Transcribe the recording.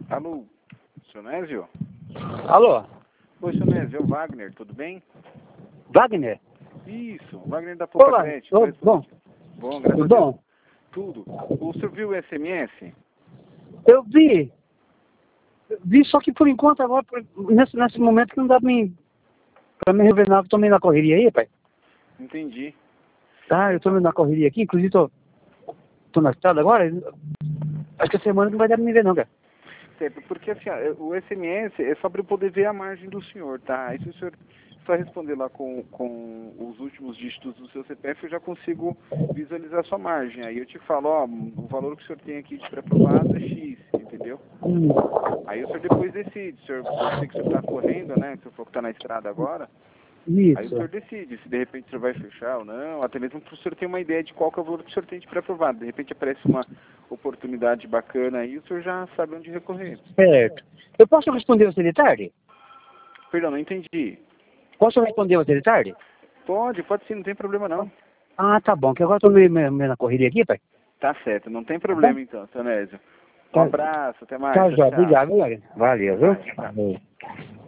Alô, seu Nésio? Alô? Oi, seu Nésio, é o Wagner, tudo bem? Wagner? Isso, Wagner da Poupa Olá, Crédito. bom. Bom, graças Tudo a Deus. bom? Tudo. O senhor viu o SMS? Eu vi. Vi, só que por enquanto agora, nesse momento que não dá pra me revelar, que eu tô meio na correria aí, pai. Entendi. Tá, eu tô meio na correria aqui, inclusive tô na estrada agora. Acho que a semana não vai dar pra me ver não, cara. Certo, porque assim, o SMS é só para eu poder ver a margem do senhor, tá? Aí se o senhor só responder lá com os últimos dígitos do seu CPF, eu já consigo visualizar a sua margem. Aí eu te falo, ó, o valor que o senhor tem aqui de pré-aprovado é X, entendeu? Aí o senhor depois decide, eu sei que o senhor está correndo, né? Se o senhor está na estrada agora, aí o Isso. senhor decide se de repente o senhor vai fechar ou não, até mesmo para o senhor ter uma ideia de qual que é o valor que o senhor tem de pré-aprovado. De repente aparece uma oportunidade bacana aí, o senhor já sabe onde recorrer. Certo. Eu posso responder você de tarde? Perdão, não entendi. Posso responder você de tarde? Pode sim, não tem problema não. Ah, tá bom, que agora eu tô meio na correria aqui, pai. Tá certo, não tem Tá bom? problema então, seu Nésio. Um Tá, abraço, até mais, tá, tchau, já, tchau. obrigado, Wagner. Valeu, Até viu? mais, tchau. Valeu.